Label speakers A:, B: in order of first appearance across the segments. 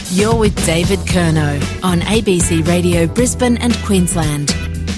A: You're with David Curnow on ABC Radio Brisbane and Queensland.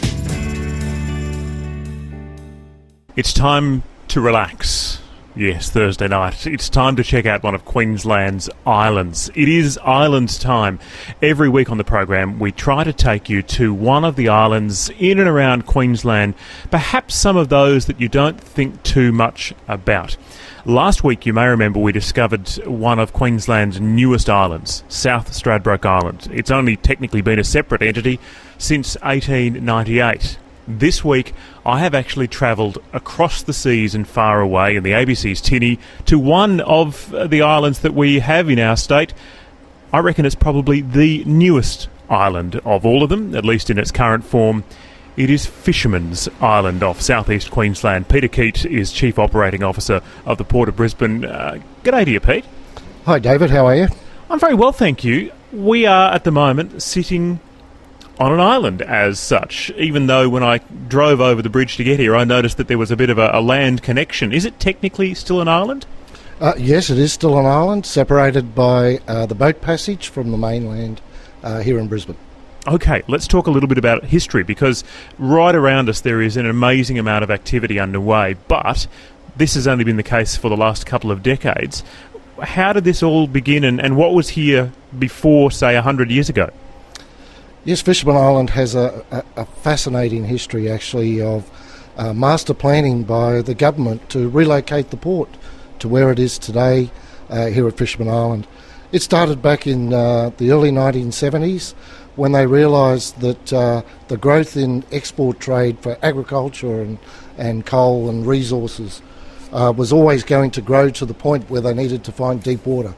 B: It's time to relax. Yes, Thursday night. It's time to check out one of Queensland's islands. It is Islands time. Every week on the program, we try to take you to one of the islands in and around Queensland, perhaps some of those that you don't think too much about. Last week, you may remember, we discovered one of Queensland's newest islands, South Stradbroke Island. It's only technically been a separate entity since 1898. This week, I have actually travelled across the seas and far away in the ABC's tinny to one of the islands that we have in our state. I reckon it's probably the newest island of all of them, at least in its current form. It is Fisherman's Island off southeast Queensland. Peter Keat is Chief Operating Officer of the Port of Brisbane. G'day to you, Pete.
C: Hi, David. How are you?
B: I'm very well, thank you. We are, at the moment, sitting on an island as such, even though when I drove over the bridge to get here, I noticed that there was a bit of a land connection. Is it technically still an island?
C: Yes, it is still an island, separated by the boat passage from the mainland here in Brisbane.
B: Okay, let's talk a little bit about history, because right around us there is an amazing amount of activity underway, but this has only been the case for the last couple of decades. How did this all begin, and what was here before, say, 100 years ago?
C: Yes, Fisherman Island has a fascinating history, actually, of master planning by the government to relocate the port to where it is today here at Fisherman Island. It started back in the early 1970s, when they realised that the growth in export trade for agriculture and coal and resources was always going to grow to the point where they needed to find deep water.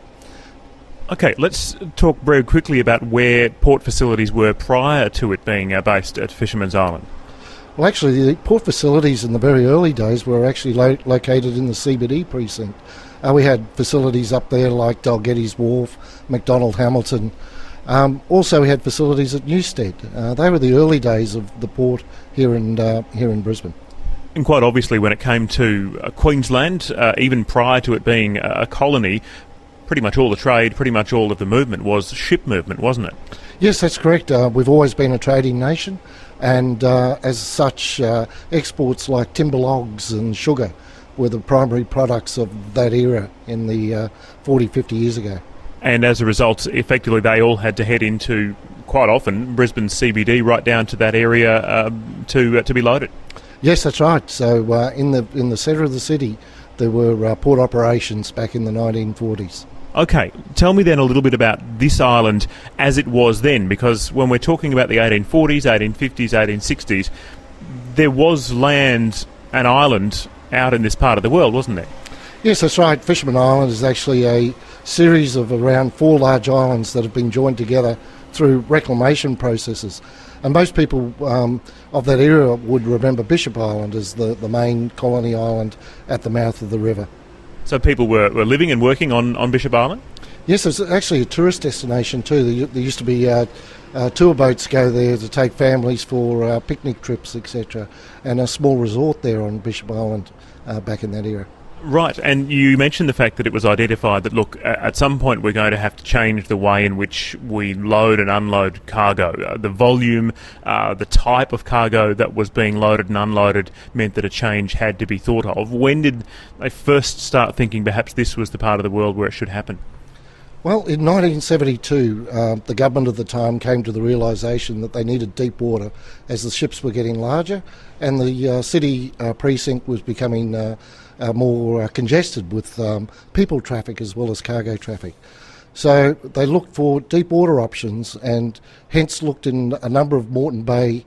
B: Okay, let's talk very quickly about where port facilities were prior to it being based at Fisherman's Island.
C: Well, actually, the port facilities in the very early days were actually located in the CBD precinct. We had facilities up there like Dalgettys Wharf, McDonald Hamilton. Also, we had facilities at Newstead. They were the early days of the port here in Brisbane.
B: And quite obviously, when it came to Queensland, even prior to it being a colony, pretty much all the trade, pretty much all of the movement was ship movement, wasn't it?
C: Yes, that's correct. We've always been a trading nation, and as such, exports like timber logs and sugar were the primary products of that era in the 40, 50 years ago.
B: And as a result, effectively, they all had to head into, quite often, Brisbane CBD, right down to that area to be loaded. Yes,
C: that's right. So in the centre of the city, there were port operations back in the 1940s.
B: Okay, tell me then a little bit about this island as it was then, because when we're talking about the 1840s, 1850s, 1860s, there was land, an island, out in this part of the world, wasn't there?
C: Yes, that's right. Fisherman Island is actually a series of around 4 large islands that have been joined together through reclamation processes. And most people of that era would remember Bishop Island as the main colony island at the mouth of the river.
B: So people were living and working on Bishop Island?
C: Yes, it's actually a tourist destination too. There used to be tour boats go there to take families for picnic trips, etc., and a small resort there on Bishop Island back in that era.
B: Right, and you mentioned the fact that it was identified that, look, at some point we're going to have to change the way in which we load and unload cargo. The volume, the type of cargo that was being loaded and unloaded meant that a change had to be thought of. When did they first start thinking perhaps this was the part of the world where it should happen?
C: Well, in 1972, the government at the time came to the realisation that they needed deep water as the ships were getting larger and the city precinct was becoming more congested with people traffic as well as cargo traffic. So they looked for deep water options and hence looked in a number of Moreton Bay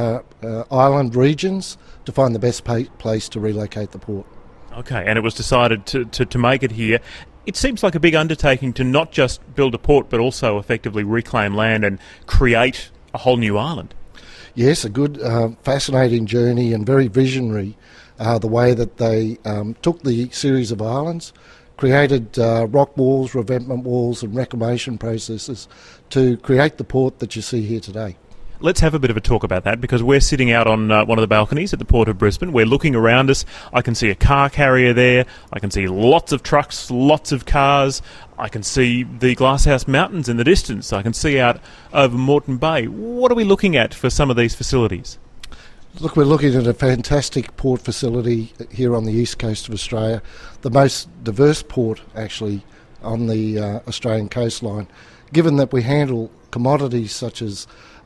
C: island regions to find the best place to relocate the port.
B: Okay, and it was decided to make it here. It seems like a big undertaking to not just build a port but also effectively reclaim land and create a whole new island.
C: Yes, a good, fascinating journey and very visionary, the way that they took the series of islands, created rock walls, revetment walls and reclamation processes to create the port that you see here today.
B: Let's have a bit of a talk about that, because we're sitting out on one of the balconies at the Port of Brisbane. We're looking around us. I can see a car carrier there. I can see lots of trucks, lots of cars. I can see the Glasshouse Mountains in the distance. I can see out over Moreton Bay. What are we looking at for some of these facilities?
C: Look, we're looking at a fantastic port facility here on the east coast of Australia, the most diverse port actually on the Australian coastline, given that we handle commodities such as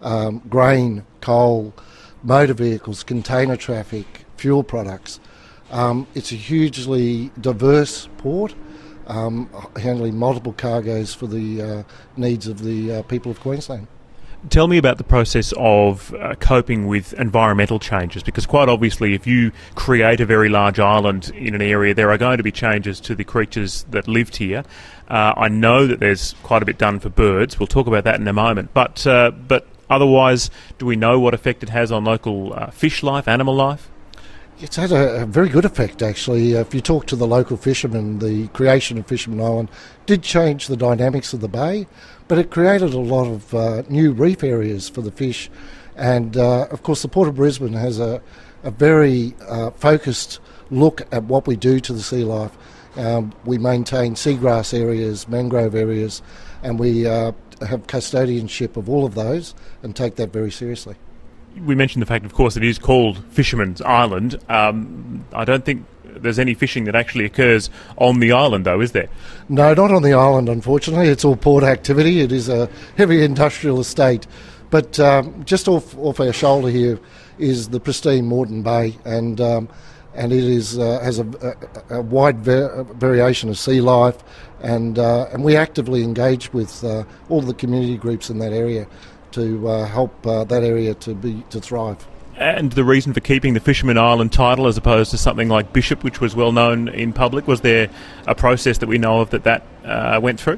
C: grain, coal, motor vehicles, container traffic, fuel products. It's a hugely diverse port, handling multiple cargoes for the needs of the people of Queensland.
B: Tell me about the process of coping with environmental changes, because quite obviously if you create a very large island in an area, there are going to be changes to the creatures that lived here. I know that there's quite a bit done for birds. We'll talk about that in a moment. But otherwise, do we know what effect it has on local fish life, animal life?
C: It's had a very good effect, actually. If you talk to the local fishermen, the creation of Fisherman Island did change the dynamics of the bay, but it created a lot of new reef areas for the fish. And, of course, the Port of Brisbane has a very focused look at what we do to the sea life. We maintain seagrass areas, mangrove areas, and we have custodianship of all of those and take that very seriously.
B: We mentioned the fact, of course, it is called Fisherman's Island. I don't think there's any fishing that actually occurs on the island, though, is there?
C: No, not on the island, unfortunately. It's all port activity. It is a heavy industrial estate. But just off our shoulder here is the pristine Moreton Bay, and it is has a wide variation of sea life, and we actively engage with all the community groups in that area to help that area to thrive.
B: And the reason for keeping the Fisherman Island title as opposed to something like Bishop, which was well known in public, was there a process that we know of that went through?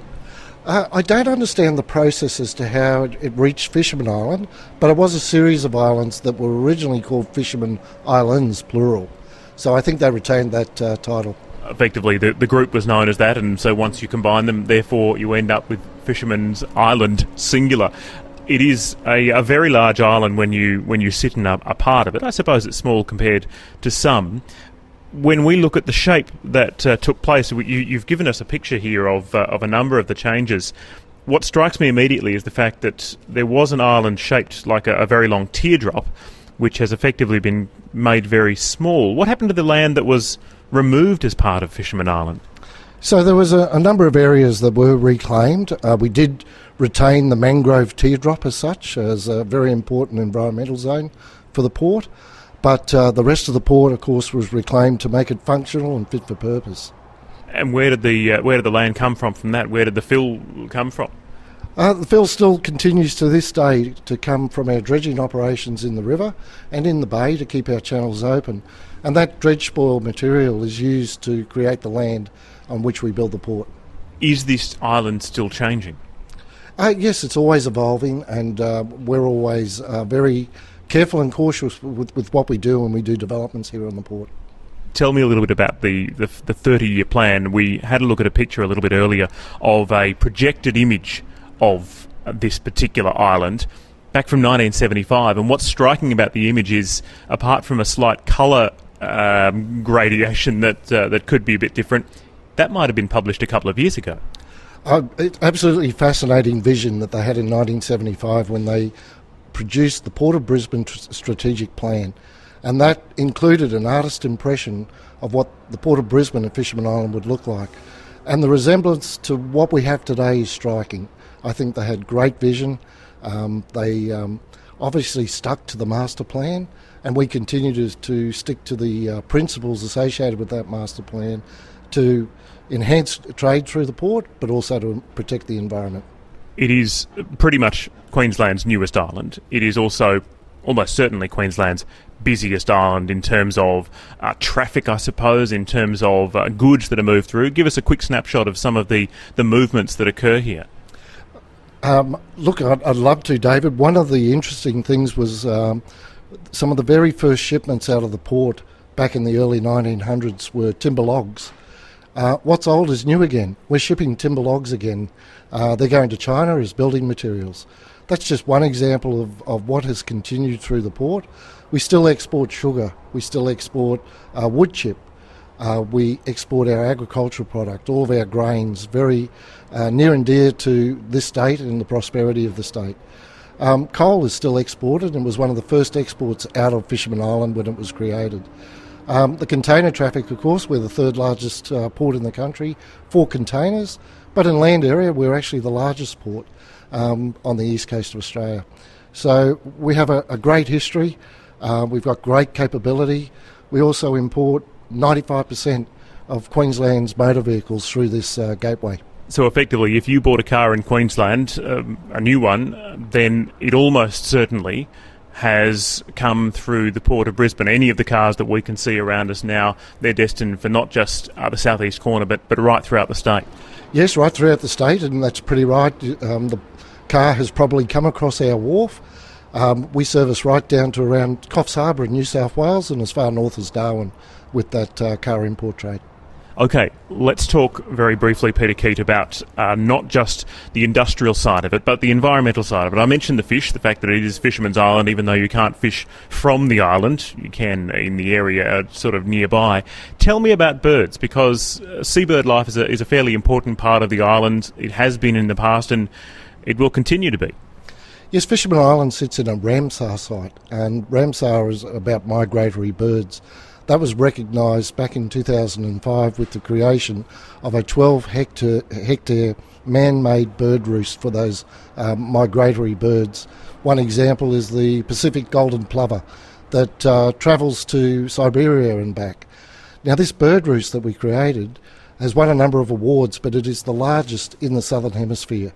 C: I don't understand the process as to how it reached Fisherman Island, but it was a series of islands that were originally called Fisherman Islands, plural. So I think they retained that title.
B: Effectively, the group was known as that, and so once you combine them, therefore you end up with Fisherman's Island, singular. It is a very large island when you sit in a part of it. I suppose it's small compared to some. When we look at the shape that took place, you've given us a picture here of a number of the changes. What strikes me immediately is the fact that there was an island shaped like a very long teardrop, which has effectively been made very small. What happened to the land that was removed as part of Fisherman Island?
C: So there was a number of areas that were reclaimed. We did retain the mangrove teardrop as such, as a very important environmental zone for the port. But the rest of the port, of course, was reclaimed to make it functional and fit for purpose.
B: And where did the land come from that? Where did the fill come from?
C: The fill still continues to this day to come from our dredging operations in the river and in the bay to keep our channels open. And that dredge spoil material is used to create the land on which we build the port.
B: Is this island still changing?
C: Yes, it's always evolving, and we're always very careful and cautious with what we do when we do developments here on the port.
B: Tell me a little bit about the 30-year plan. We had a look at a picture a little bit earlier of a projected image of this particular island back from 1975, and what's striking about the image is, apart from a slight colour gradation that could be a bit different, that might have been published a couple of years ago.
C: It's absolutely fascinating vision that they had in 1975 when they produced the Port of Brisbane strategic plan, and that included an artist impression of what the Port of Brisbane and Fisherman Island would look like. And the resemblance to what we have today is striking. I think they had great vision. They obviously stuck to the master plan, and we continue to stick to the principles associated with that master plan to enhance trade through the port, but also to protect the environment.
B: It is pretty much Queensland's newest island. It is also almost certainly Queensland's busiest island in terms of traffic, I suppose, in terms of goods that are moved through. Give us a quick snapshot of some of the movements that occur here.
C: Look, I'd love to, David. One of the interesting things was some of the very first shipments out of the port back in the early 1900s were timber logs. What's old is new again. We're shipping timber logs again. They're going to China as building materials. that's just one example of what has continued through the port. We still export sugar. We still export wood chip. We export our agricultural product, all of our grains, very near and dear to this state and the prosperity of the state. Coal is still exported and was one of the first exports out of Fisherman Island when it was created. The container traffic, of course, we're the third largest port in the country for containers, but in land area we're actually the largest port on the east coast of Australia. So we have a great history, we've got great capability. We also import 95% of Queensland's motor vehicles through this gateway.
B: So effectively, if you bought a car in Queensland, a new one, then it almost certainly has come through the Port of Brisbane. Any of the cars that we can see around us now, they're destined for not just the southeast corner, but right throughout the state. Yes,
C: right throughout the state, and that's pretty right. The car has probably come across our wharf. We service right down to around Coffs Harbour in New South Wales and as far north as Darwin with that car import trade.
B: Okay, let's talk very briefly, Peter Keat, about not just the industrial side of it, but the environmental side of it. I mentioned the fish, the fact that it is Fisherman's Island, even though you can't fish from the island. You can in the area sort of nearby. Tell me about birds, because seabird life is a fairly important part of the island. It has been in the past, and it will continue to be.
C: Yes, Fisherman Island sits in a Ramsar site, and Ramsar is about migratory birds. That was recognised back in 2005 with the creation of a 12-hectare man-made bird roost for those migratory birds. One example is the Pacific golden plover that travels to Siberia and back. Now, this bird roost that we created has won a number of awards, but it is the largest in the southern hemisphere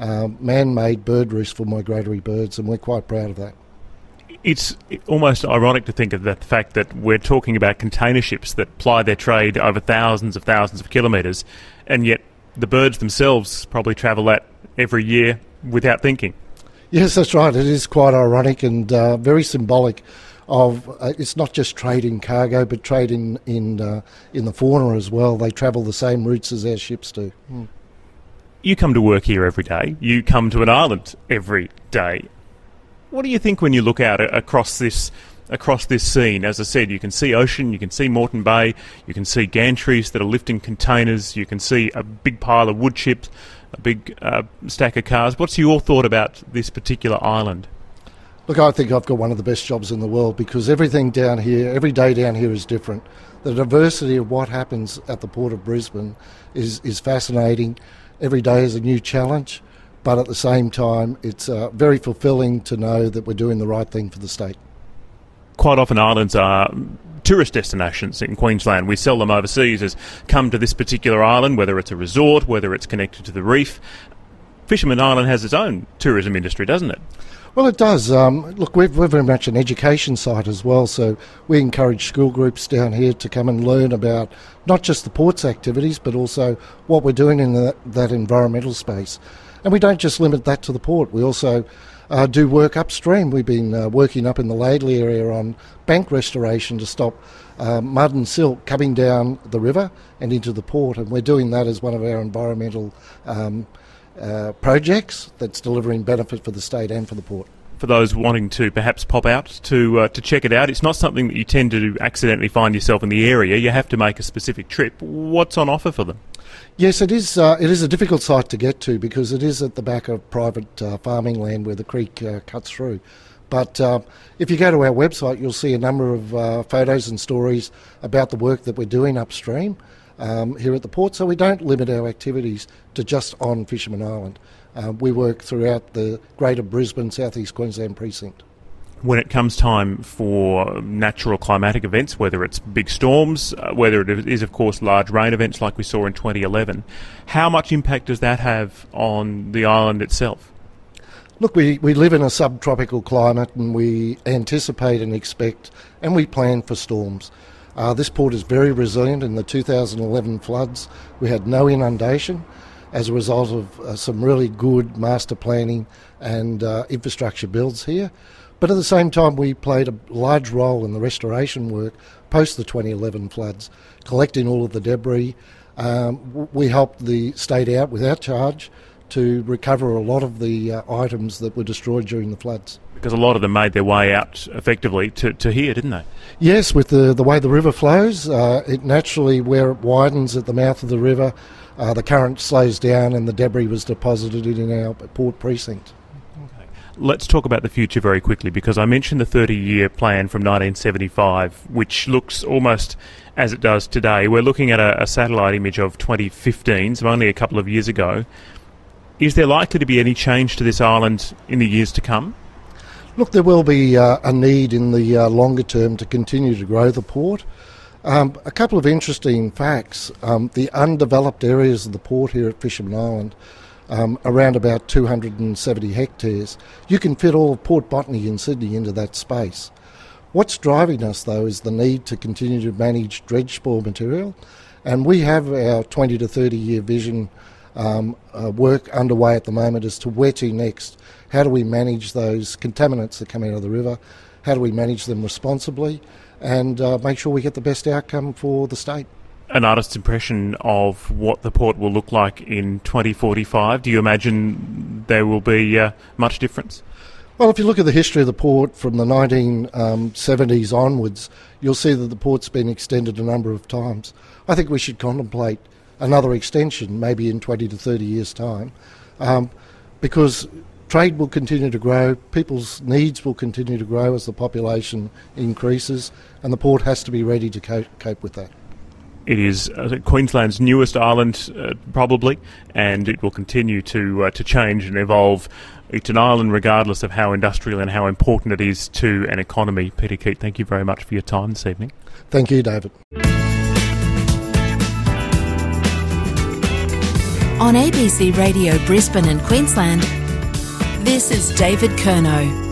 C: man-made bird roost for migratory birds, and we're quite proud of that.
B: It's almost ironic to think of the fact that we're talking about container ships that ply their trade over thousands of kilometres, and yet the birds themselves probably travel that every year without thinking.
C: Yes, that's right. It is quite ironic and very symbolic of it's not just trade in cargo, but trade in the fauna as well. They travel the same routes as our ships do. Mm.
B: You come to work here every day. You come to an island every day. What do you think when you look out across this scene? As I said, you can see ocean, you can see Moreton Bay, you can see gantries that are lifting containers, you can see a big pile of wood chips, a big stack of cars. What's your thought about this particular island?
C: Look, I think I've got one of the best jobs in the world because everything down here, every day down here is different. The diversity of what happens at the Port of Brisbane is fascinating. Every day is a new challenge. But at the same time, it's very fulfilling to know that we're doing the right thing for the state.
B: Quite often islands are tourist destinations in Queensland. We sell them overseas as come to this particular island, whether it's a resort, whether it's connected to the reef. Fisherman Island has its own tourism industry, doesn't it?
C: Well, it does. Look, we're very much an education site as well, so we encourage school groups down here to come and learn about not just the port's activities, but also what we're doing in that environmental space. And we don't just limit that to the port. We also do work upstream. We've been working up in the Laidley area on bank restoration to stop mud and silt coming down the river and into the port. And we're doing that as one of our environmental projects that's delivering benefit for the state and for the port.
B: For those wanting to perhaps pop out to check it out, it's not something that you tend to accidentally find yourself in the area. You have to make a specific trip. What's on offer for them?
C: Yes, it is. It is a difficult site to get to because it is at the back of private farming land where the creek cuts through. But if you go to our website, you'll see a number of photos and stories about the work that we're doing upstream here at the port. So we don't limit our activities to just on Fisherman Island. We work throughout the Greater Brisbane, South East Queensland precinct.
B: When it comes time for natural climatic events, whether it's big storms, whether it is, of course, large rain events like we saw in 2011, how much impact does that have on the island itself?
C: Look, we live in a subtropical climate and we anticipate and expect and we plan for storms. This port is very resilient. In the 2011 floods, we had no inundation as a result of some really good master planning and infrastructure builds here. But at the same time, we played a large role in the restoration work post the 2011 floods, collecting all of the debris. We helped the state out without charge to recover a lot of the items that were destroyed during the floods.
B: Because a lot of them made their way out effectively to here, didn't they?
C: Yes, with the way the river flows, it naturally, where it widens at the mouth of the river, the current slows down and the debris was deposited in our port precinct.
B: Okay. Let's talk about the future very quickly, because I mentioned the 30-year plan from 1975, which looks almost as it does today. We're looking at a satellite image of 2015, so only a couple of years ago. Is there likely to be any change to this island in the years to come?
C: Look, there will be a need in the longer term to continue to grow the port. A couple of interesting facts. The undeveloped areas of the port here at Fisherman Island, around about 270 hectares, you can fit all of Port Botany in Sydney into that space. What's driving us, though, is the need to continue to manage dredge spoil material, and we have our 20 to 30 year vision work underway at the moment as to where to next. How do we manage those contaminants that come out of the river? How do we manage them responsibly and make sure we get the best outcome for the state?
B: An artist's impression of what the port will look like in 2045, do you imagine there will be much difference?
C: Well, if you look at the history of the port from the 1970s onwards, you'll see that the port's been extended a number of times. I think we should contemplate another extension, maybe in 20 to 30 years' time, because trade will continue to grow, people's needs will continue to grow as the population increases, and the port has to be ready to cope with that.
B: It is Queensland's newest island, probably, and it will continue to change and evolve. It's an island regardless of how industrial and how important it is to an economy. Peter Keat, thank you very much for your time this evening.
C: Thank you, David.
A: On ABC Radio Brisbane and Queensland, this is David Curnow.